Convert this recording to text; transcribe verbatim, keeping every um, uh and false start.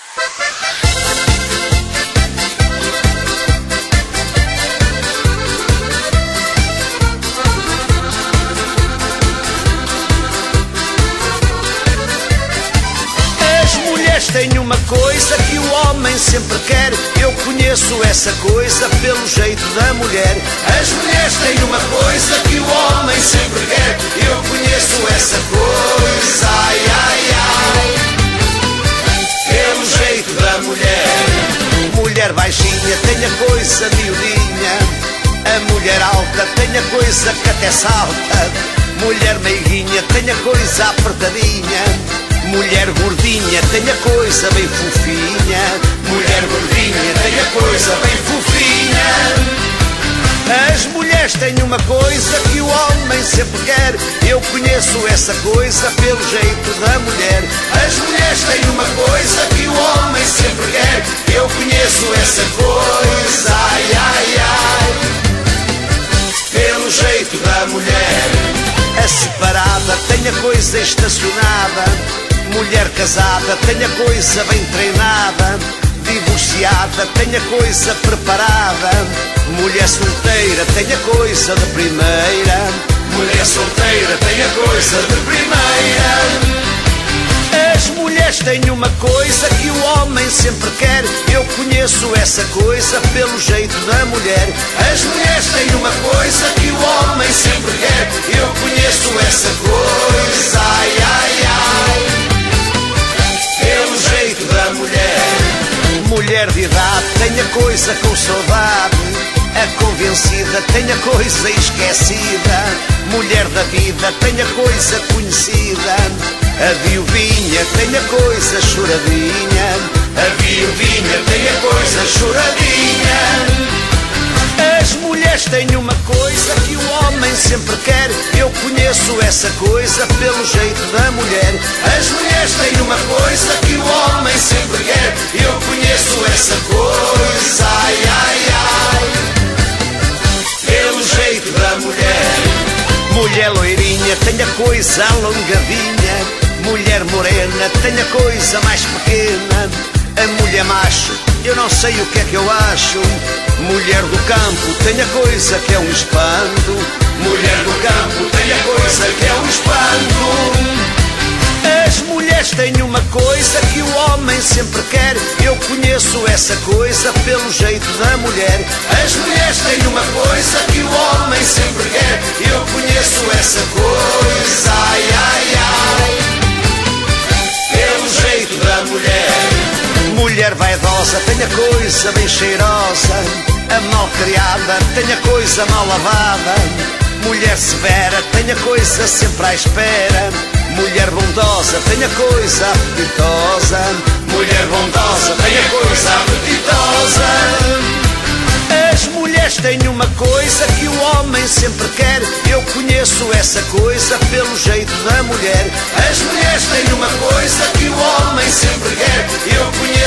Tem uma coisa que o homem sempre quer, eu conheço essa coisa pelo jeito da mulher. As mulheres têm uma coisa que o homem sempre quer, eu conheço essa coisa, ai, ai, ai, pelo jeito da mulher. Mulher baixinha tem a coisa miudinha, a mulher alta tem a coisa que até salta, mulher meiguinha tem a coisa apertadinha, mulher gordinha tem a coisa bem fofinha, mulher gordinha tem a coisa bem fofinha. As mulheres têm uma coisa que o homem sempre quer, eu conheço essa coisa pelo jeito da mulher. As mulheres têm uma coisa que o homem sempre quer, eu conheço essa coisa, ai, ai, ai, pelo jeito da mulher. A separada tem a coisa estacionada, mulher casada tem a coisa bem treinada, divorciada tem a coisa preparada, mulher solteira tem a coisa de primeira, mulher solteira tem a coisa de primeira. As mulheres têm uma coisa que o homem sempre quer, eu conheço essa coisa pelo jeito da mulher. As mulheres têm uma coisa que o homem sempre quer, eu conheço essa coisa, ai, ai, ai, pelo jeito da mulher. Mulher de idade tem a coisa com saudade, a convencida tem a coisa esquecida, mulher da vida tem a coisa conhecida, a viuvinha tem a coisa choradinha, a viuvinha tem a coisa choradinha. As mulheres têm uma coisa que o homem sempre quer, eu conheço essa coisa pelo jeito da mulher. As mulheres têm uma coisa que o homem sempre quer, eu conheço essa coisa, ai, ai, ai, pelo jeito da mulher. Mulher loirinha tem a coisa alongadinha, mulher morena tem a coisa mais pequena, a mulher macho eu não sei o que é que eu acho, mulher do campo tem a coisa que é um espanto, mulher do campo tem a coisa que é um espanto. As mulheres têm uma coisa que o homem sempre quer, eu conheço essa coisa pelo jeito da mulher. As mulheres têm uma coisa que o homem sempre quer, eu conheço essa coisa, ai, ai, ai, pelo jeito da mulher. Mulher vaidosa tem a coisa bem cheirosa, a malcriada tem a coisa mal lavada, mulher severa tem a coisa sempre à espera, mulher bondosa tem a coisa apetitosa, mulher bondosa tem a coisa apetitosa. As mulheres têm uma coisa que o homem sempre quer, eu conheço essa coisa pelo jeito da mulher. As mulheres têm uma coisa que o homem sempre quer, eu conheço